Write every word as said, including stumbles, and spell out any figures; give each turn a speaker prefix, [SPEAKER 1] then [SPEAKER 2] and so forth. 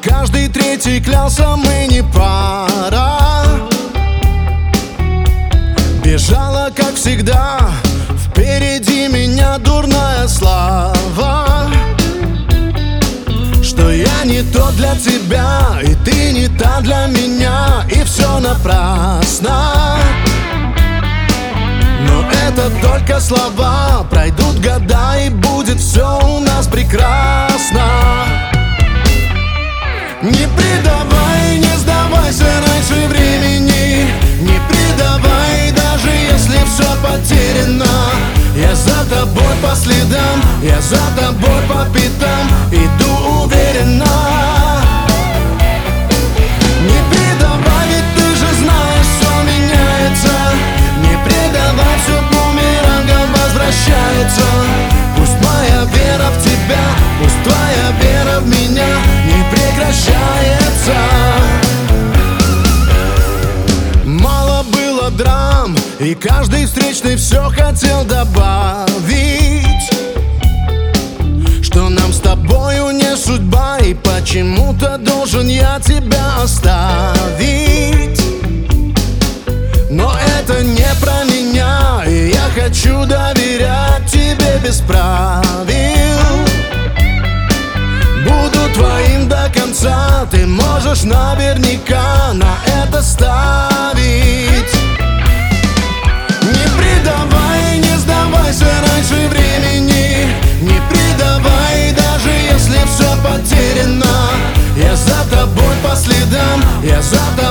[SPEAKER 1] каждый третий клялся, мы не пара. Бежала, как всегда, впереди меня дурная слава, что я не тот для тебя, и ты не та для меня, и все напрасно. Но это только слова, пройдут года, и будет все у нас прекрасно. Не предавай, не сдавайся раньше времени, не предавай, даже если все потеряно. Я за тобой по следам, я за тобой по пятам, иду уверенно. Не предавай, ведь ты же знаешь, все меняется. Не предавай, все бумерангом возвращается. Пусть моя вера в тебя, пусть твоя вера в меня не прекращается. Мало было драм, и каждый встречный все хотел добавить, что нам с тобою не судьба, и почему-то должен я тебя оставить. Но это не про меня, и я хочу доверять тебе без правил. Буду твоим до конца, ты можешь наверняка на это ставить. Не предавай, не сдавайся раньше времени, не предавай, даже если все потеряно. Я за тобой по следам, я за тобой